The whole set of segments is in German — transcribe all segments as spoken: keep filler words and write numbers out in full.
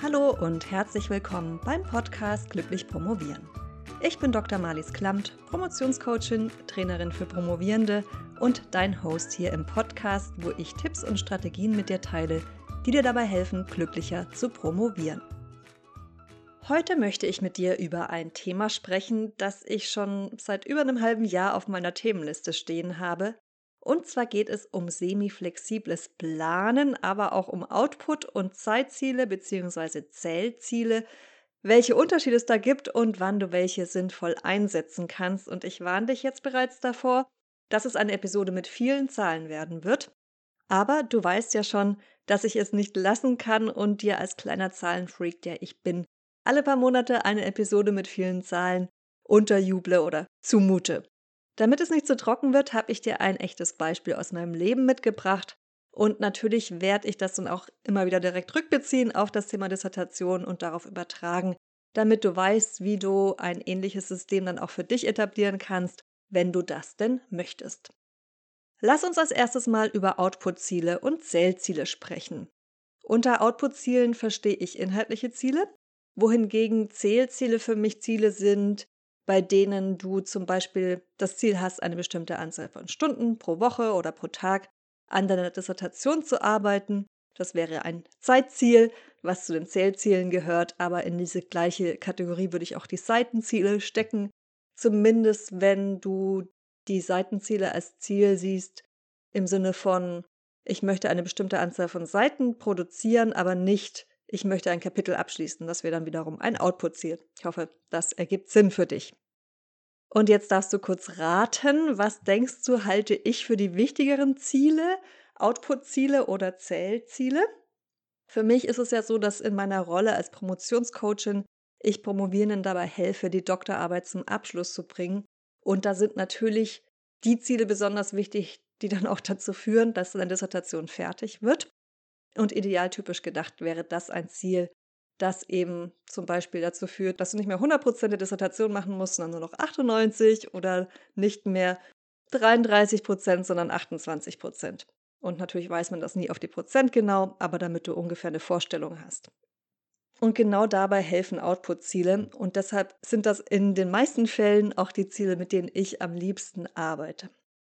Hallo und herzlich willkommen beim Podcast Glücklich Promovieren. Ich bin Doktor Marlies Klamt, Promotionscoachin, Trainerin für Promovierende und dein Host hier im Podcast, wo ich Tipps und Strategien mit dir teile, die dir dabei helfen, glücklicher zu promovieren. Heute möchte ich mit dir über ein Thema sprechen, das ich schon seit über einem halben Jahr auf meiner Themenliste stehen habe. Und zwar geht es um semi-flexibles Planen, aber auch um Output- und Zeitziele bzw. Zählziele, welche Unterschiede es da gibt und wann du welche sinnvoll einsetzen kannst. Und ich warne dich jetzt bereits davor, dass es eine Episode mit vielen Zahlen werden wird. Aber du weißt ja schon, dass ich es nicht lassen kann und dir als kleiner Zahlenfreak, der ich bin, alle paar Monate eine Episode mit vielen Zahlen unterjuble oder zumute. Damit es nicht zu trocken wird, habe ich dir ein echtes Beispiel aus meinem Leben mitgebracht. Und natürlich werde ich das dann auch immer wieder direkt rückbeziehen auf das Thema Dissertation und darauf übertragen, damit du weißt, wie du ein ähnliches System dann auch für dich etablieren kannst, wenn du das denn möchtest. Lass uns als erstes mal über Output-Ziele und Zählziele sprechen. Unter Output-Zielen verstehe ich inhaltliche Ziele, wohingegen Zählziele für mich Ziele sind, bei denen du zum Beispiel das Ziel hast, eine bestimmte Anzahl von Stunden pro Woche oder pro Tag an deiner Dissertation zu arbeiten. Das wäre ein Zeitziel, was zu den Zählzielen gehört, aber in diese gleiche Kategorie würde ich auch die Seitenziele stecken. Zumindest wenn du die Seitenziele als Ziel siehst, im Sinne von, ich möchte eine bestimmte Anzahl von Seiten produzieren, aber nicht, ich möchte ein Kapitel abschließen. Das wäre dann wiederum ein Output-Ziel. Ich hoffe, das ergibt Sinn für dich. Und jetzt darfst du kurz raten, was denkst du, halte ich für die wichtigeren Ziele, Output-Ziele oder Zählziele? Für mich ist es ja so, dass in meiner Rolle als Promotionscoachin ich Promovierenden dabei helfe, die Doktorarbeit zum Abschluss zu bringen. Und da sind natürlich die Ziele besonders wichtig, die dann auch dazu führen, dass deine Dissertation fertig wird. Und idealtypisch gedacht wäre das ein Ziel, das eben zum Beispiel dazu führt, dass du nicht mehr hundert Prozent der Dissertation machen musst, sondern nur noch achtundneunzig oder nicht mehr dreiunddreißig Prozent, sondern achtundzwanzig Prozent. Und natürlich weiß man das nie auf die Prozent genau, aber damit du ungefähr eine Vorstellung hast. Und genau dabei helfen Output-Ziele und deshalb sind das in den meisten Fällen auch die Ziele, mit denen ich am liebsten arbeite.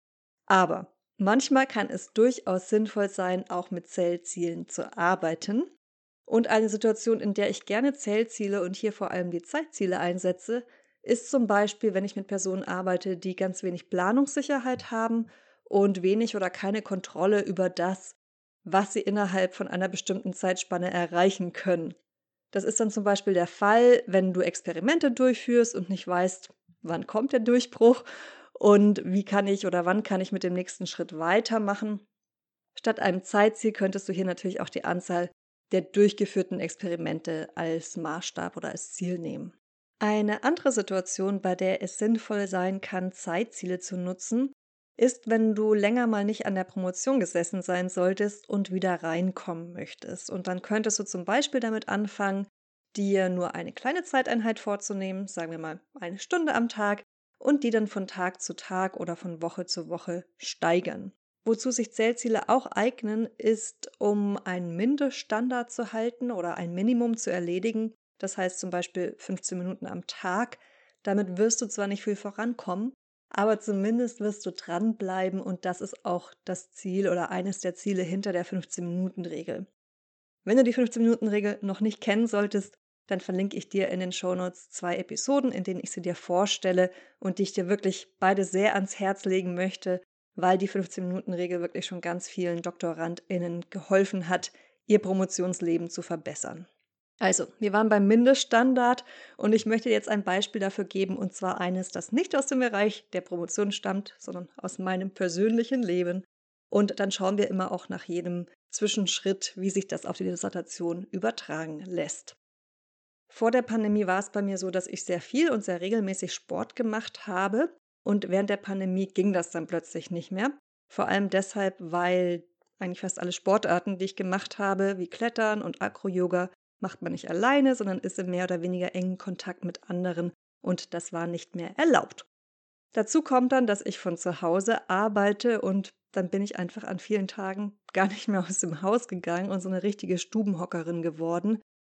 Aber manchmal kann es durchaus sinnvoll sein, auch mit Zählzielen zu arbeiten. Und eine Situation, in der ich gerne Zählziele und hier vor allem die Zeitziele einsetze, ist zum Beispiel, wenn ich mit Personen arbeite, die ganz wenig Planungssicherheit haben und wenig oder keine Kontrolle über das, was sie innerhalb von einer bestimmten Zeitspanne erreichen können. Das ist dann zum Beispiel der Fall, wenn du Experimente durchführst und nicht weißt, wann kommt der Durchbruch und wie kann ich oder wann kann ich mit dem nächsten Schritt weitermachen. Statt einem Zeitziel könntest du hier natürlich auch die Anzahl der durchgeführten Experimente als Maßstab oder als Ziel nehmen. Eine andere Situation, bei der es sinnvoll sein kann, Zeitziele zu nutzen, ist, wenn du länger mal nicht an der Promotion gesessen sein solltest und wieder reinkommen möchtest. Und dann könntest du zum Beispiel damit anfangen, dir nur eine kleine Zeiteinheit vorzunehmen, sagen wir mal eine Stunde am Tag, und die dann von Tag zu Tag oder von Woche zu Woche steigern. Wozu sich Zählziele auch eignen, ist, um einen Mindeststandard zu halten oder ein Minimum zu erledigen. Das heißt zum Beispiel fünfzehn Minuten am Tag. Damit wirst du zwar nicht viel vorankommen, aber zumindest wirst du dranbleiben und das ist auch das Ziel oder eines der Ziele hinter der fünfzehn-Minuten-Regel. Wenn du die fünfzehn-Minuten-Regel noch nicht kennen solltest, dann verlinke ich dir in den Shownotes zwei Episoden, in denen ich sie dir vorstelle und die ich dir wirklich beide sehr ans Herz legen möchte, weil die fünfzehn-Minuten-Regel wirklich schon ganz vielen DoktorandInnen geholfen hat, ihr Promotionsleben zu verbessern. Also, wir waren beim Mindeststandard und ich möchte jetzt ein Beispiel dafür geben, und zwar eines, das nicht aus dem Bereich der Promotion stammt, sondern aus meinem persönlichen Leben. Und dann schauen wir immer auch nach jedem Zwischenschritt, wie sich das auf die Dissertation übertragen lässt. Vor der Pandemie war es bei mir so, dass ich sehr viel und sehr regelmäßig Sport gemacht habe und während der Pandemie ging das dann plötzlich nicht mehr. Vor allem deshalb, weil eigentlich fast alle Sportarten, die ich gemacht habe, wie Klettern und Acro-Yoga, macht man nicht alleine, sondern ist in mehr oder weniger engen Kontakt mit anderen und das war nicht mehr erlaubt. Dazu kommt dann, dass ich von zu Hause arbeite und dann bin ich einfach an vielen Tagen gar nicht mehr aus dem Haus gegangen und so eine richtige Stubenhockerin geworden.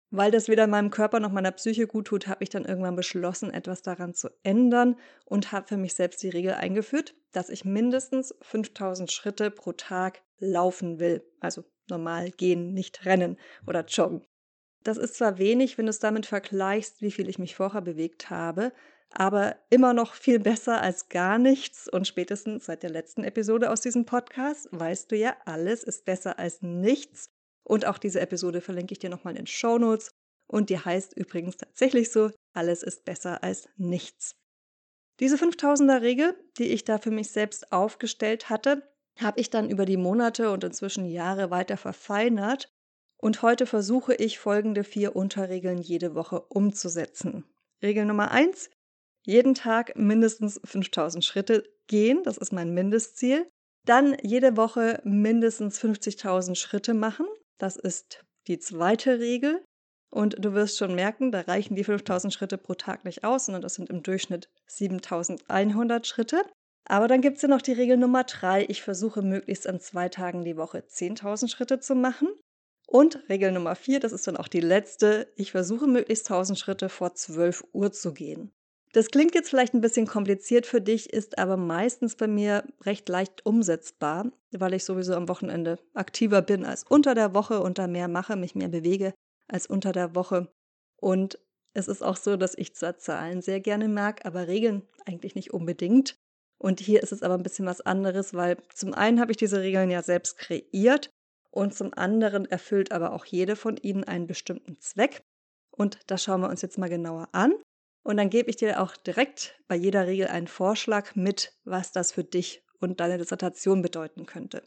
Weil das weder meinem Körper noch meiner Psyche gut tut, habe ich dann irgendwann beschlossen, etwas daran zu ändern und habe für mich selbst die Regel eingeführt, dass ich mindestens fünftausend Schritte pro Tag laufen will. Also normal gehen, nicht rennen oder joggen. Das ist zwar wenig, wenn du es damit vergleichst, wie viel ich mich vorher bewegt habe, aber immer noch viel besser als gar nichts. Und spätestens seit der letzten Episode aus diesem Podcast weißt du ja, alles ist besser als nichts. Und auch diese Episode verlinke ich dir nochmal in den Shownotes. Und die heißt übrigens tatsächlich so, alles ist besser als nichts. Diese fünftausender-Regel, die ich da für mich selbst aufgestellt hatte, habe ich dann über die Monate und inzwischen Jahre weiter verfeinert. Und heute versuche ich folgende vier Unterregeln jede Woche umzusetzen. Regel Nummer eins: Jeden Tag mindestens fünftausend Schritte gehen, das ist mein Mindestziel. Dann jede Woche mindestens fünfzigtausend Schritte machen, das ist die zweite Regel. Und du wirst schon merken, da reichen die fünftausend Schritte pro Tag nicht aus, sondern das sind im Durchschnitt siebentausendeinhundert Schritte. Aber dann gibt es ja noch die Regel Nummer drei. Ich versuche möglichst an zwei Tagen die Woche zehntausend Schritte zu machen. Und Regel Nummer vier, das ist dann auch die letzte. Ich versuche möglichst tausend Schritte vor zwölf Uhr zu gehen. Das klingt jetzt vielleicht ein bisschen kompliziert für dich, ist aber meistens bei mir recht leicht umsetzbar, weil ich sowieso am Wochenende aktiver bin als unter der Woche und da mehr mache, mich mehr bewege als unter der Woche. Und es ist auch so, dass ich zwar Zahlen sehr gerne mag, aber Regeln eigentlich nicht unbedingt. Und hier ist es aber ein bisschen was anderes, weil zum einen habe ich diese Regeln ja selbst kreiert und zum anderen erfüllt aber auch jede von ihnen einen bestimmten Zweck. Und das schauen wir uns jetzt mal genauer an. Und dann gebe ich dir auch direkt bei jeder Regel einen Vorschlag mit, was das für dich und deine Dissertation bedeuten könnte.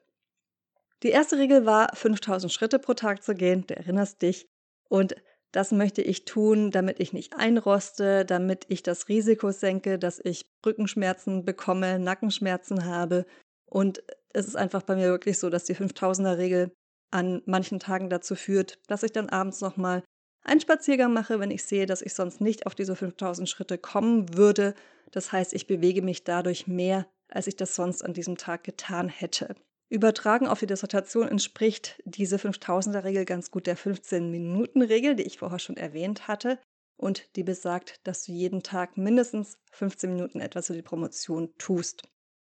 Die erste Regel war, fünftausend Schritte pro Tag zu gehen, du erinnerst dich. Und das möchte ich tun, damit ich nicht einroste, damit ich das Risiko senke, dass ich Rückenschmerzen bekomme, Nackenschmerzen habe. Und es ist einfach bei mir wirklich so, dass die fünftausender-Regel an manchen Tagen dazu führt, dass ich dann abends nochmal einen Spaziergang mache, wenn ich sehe, dass ich sonst nicht auf diese fünftausend Schritte kommen würde. Das heißt, ich bewege mich dadurch mehr, als ich das sonst an diesem Tag getan hätte. Übertragen auf die Dissertation entspricht diese fünftausender-Regel ganz gut der fünfzehn-Minuten-Regel, die ich vorher schon erwähnt hatte und die besagt, dass du jeden Tag mindestens fünfzehn Minuten etwas für die Promotion tust.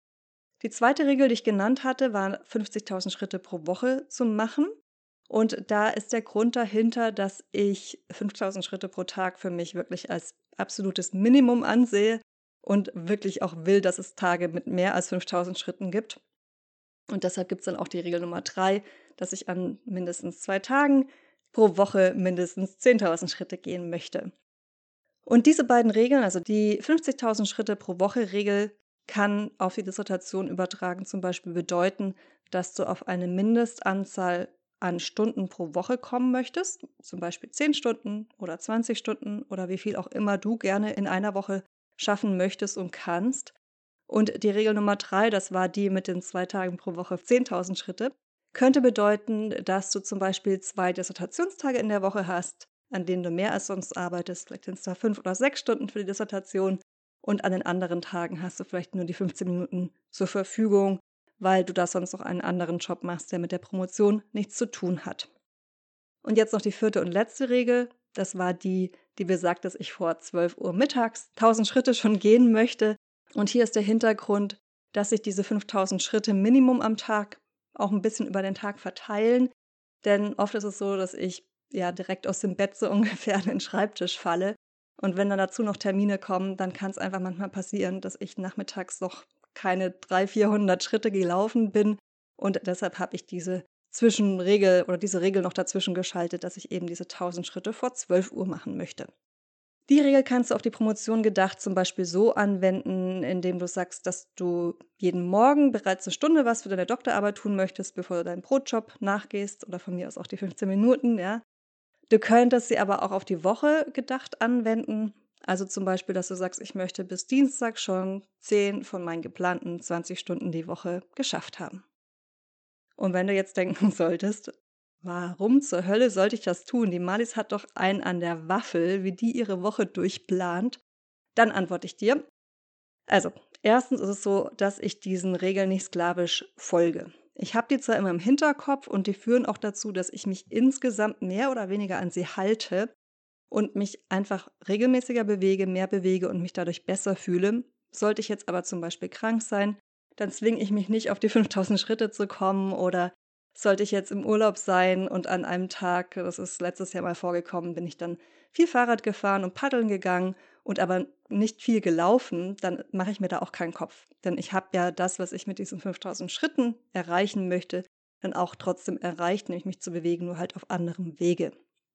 Die zweite Regel, die ich genannt hatte, war fünfzigtausend Schritte pro Woche zu machen. Und da ist der Grund dahinter, dass ich fünftausend Schritte pro Tag für mich wirklich als absolutes Minimum ansehe und wirklich auch will, dass es Tage mit mehr als fünftausend Schritten gibt. Und deshalb gibt es dann auch die Regel Nummer drei, dass ich an mindestens zwei Tagen pro Woche mindestens zehntausend Schritte gehen möchte. Und diese beiden Regeln, also die fünfzigtausend Schritte pro Woche Regel, kann auf die Dissertation übertragen zum Beispiel bedeuten, dass du auf eine Mindestanzahl an Stunden pro Woche kommen möchtest, zum Beispiel zehn Stunden oder zwanzig Stunden oder wie viel auch immer du gerne in einer Woche schaffen möchtest und kannst. Und die Regel Nummer drei, das war die mit den zwei Tagen pro Woche zehntausend Schritte, könnte bedeuten, dass du zum Beispiel zwei Dissertationstage in der Woche hast, an denen du mehr als sonst arbeitest, vielleicht sind es da fünf oder sechs Stunden für die Dissertation und an den anderen Tagen hast du vielleicht nur die fünfzehn Minuten zur Verfügung, weil du da sonst noch einen anderen Job machst, der mit der Promotion nichts zu tun hat. Und jetzt noch die vierte und letzte Regel, das war die, die besagt, dass ich vor zwölf Uhr mittags tausend Schritte schon gehen möchte. Und hier ist der Hintergrund, dass sich diese fünftausend Schritte Minimum am Tag auch ein bisschen über den Tag verteilen. Denn oft ist es so, dass ich ja direkt aus dem Bett so ungefähr an den Schreibtisch falle. Und wenn dann dazu noch Termine kommen, dann kann es einfach manchmal passieren, dass ich nachmittags noch keine dreihundert, vierhundert Schritte gelaufen bin. Und deshalb habe ich diese Zwischenregel oder diese Regel noch dazwischen geschaltet, dass ich eben diese tausend Schritte vor zwölf Uhr machen möchte. Die Regel kannst du auf die Promotion gedacht zum Beispiel so anwenden, indem du sagst, dass du jeden Morgen bereits eine Stunde was für deine Doktorarbeit tun möchtest, bevor du deinen Brotjob nachgehst oder von mir aus auch die fünfzehn Minuten, ja. Du könntest sie aber auch auf die Woche gedacht anwenden. Also zum Beispiel, dass du sagst, ich möchte bis Dienstag schon zehn von meinen geplanten zwanzig Stunden die Woche geschafft haben. Und wenn du jetzt denken solltest, warum zur Hölle sollte ich das tun? Die Malis hat doch einen an der Waffel, wie die ihre Woche durchplant. Dann antworte ich dir. Also, erstens ist es so, dass ich diesen Regeln nicht sklavisch folge. Ich habe die zwar immer im Hinterkopf und die führen auch dazu, dass ich mich insgesamt mehr oder weniger an sie halte und mich einfach regelmäßiger bewege, mehr bewege und mich dadurch besser fühle. Sollte ich jetzt aber zum Beispiel krank sein, dann zwinge ich mich nicht auf die fünftausend Schritte zu kommen, oder sollte ich jetzt im Urlaub sein und an einem Tag, das ist letztes Jahr mal vorgekommen, bin ich dann viel Fahrrad gefahren und paddeln gegangen und aber nicht viel gelaufen, dann mache ich mir da auch keinen Kopf. Denn ich habe ja das, was ich mit diesen fünftausend Schritten erreichen möchte, dann auch trotzdem erreicht, nämlich mich zu bewegen, nur halt auf anderem Wege.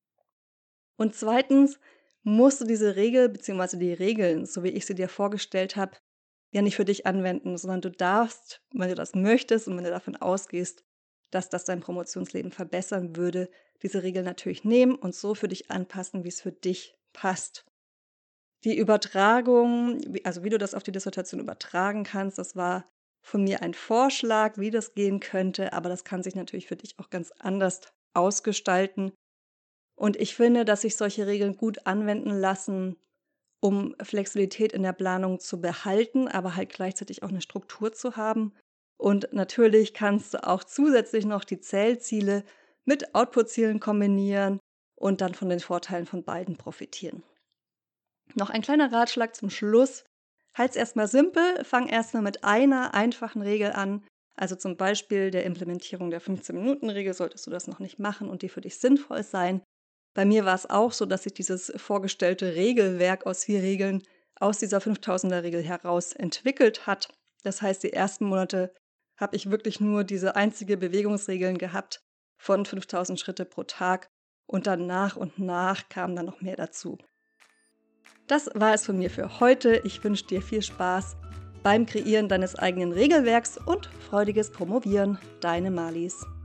Und zweitens musst du diese Regel bzw. die Regeln, so wie ich sie dir vorgestellt habe, ja nicht für dich anwenden, sondern du darfst, wenn du das möchtest und wenn du davon ausgehst, dass das dein Promotionsleben verbessern würde, diese Regeln natürlich nehmen und so für dich anpassen, wie es für dich passt. Die Übertragung, wie- also wie du das auf die Dissertation übertragen kannst, das war von mir ein Vorschlag, wie das gehen könnte, aber das kann sich natürlich für dich auch ganz anders ausgestalten. Und ich finde, dass sich solche Regeln gut anwenden lassen, um Flexibilität in der Planung zu behalten, aber halt gleichzeitig auch eine Struktur zu haben. Und natürlich kannst du auch zusätzlich noch die Zählziele mit Output-Zielen kombinieren und dann von den Vorteilen von beiden profitieren. Noch ein kleiner Ratschlag zum Schluss. Halt's erstmal simpel, fang erstmal mit einer einfachen Regel an. Also zum Beispiel der Implementierung der fünfzehn-Minuten-Regel solltest du das noch nicht machen und die für dich sinnvoll sein. Bei mir war es auch so, dass sich dieses vorgestellte Regelwerk aus vier Regeln aus dieser fünftausender-Regel heraus entwickelt hat. Das heißt, die ersten Monate habe ich wirklich nur diese einzige Bewegungsregeln gehabt von fünftausend Schritte pro Tag und dann nach und nach kam dann noch mehr dazu. Das war es von mir für heute. Ich wünsche dir viel Spaß beim Kreieren deines eigenen Regelwerks und freudiges Promovieren. Deine Marlies.